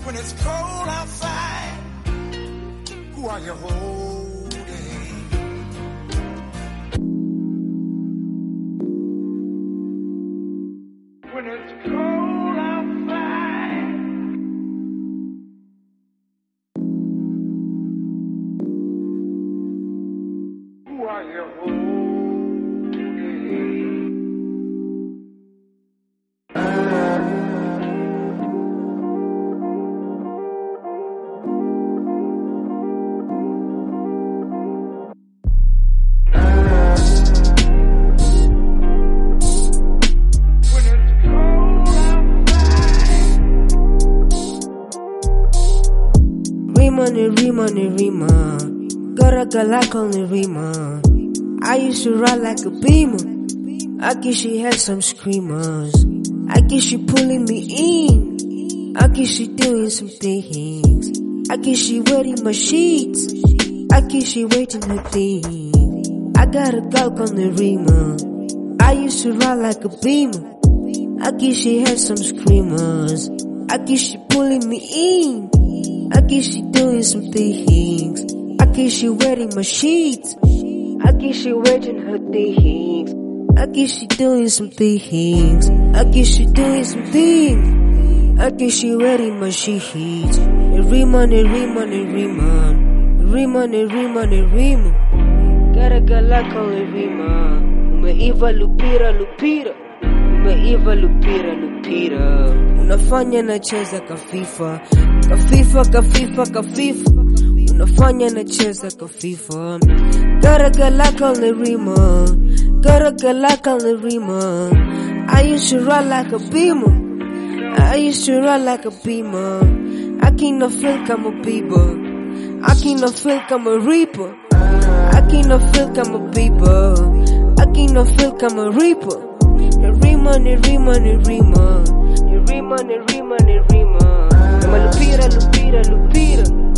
When it's cold outside, who are you holding? When it's cold outside, who are you holding? Rima, got a galak on the Rima. I used to ride like a beamer. I guess she had some screamers. I guess she pulling me in. I guess she doing some things. I guess she wetting my sheets. I guess she waiting her thing. I got a galak on the Rima. I used to ride like a beamer. I guess she had some screamers. I guess she pulling me in. I guess she doing some things. I guess she wetting my sheets. I guess she wetting her things. I guess she doing some things. I guess she doing some things. I guess she wetting my sheets. Rima. Gotta go like on the Rima. Umeiva lupira. Umeiva lupira. Unafanya nacheza kafifa. Unafanya nacheza kafifa. Gotta go like on the Rima. I used to ride like a beamer. I cannot feel como people. I cannot feel como reaper. I cannot feel como people. I cannot feel como reaper. Rima. Lupira.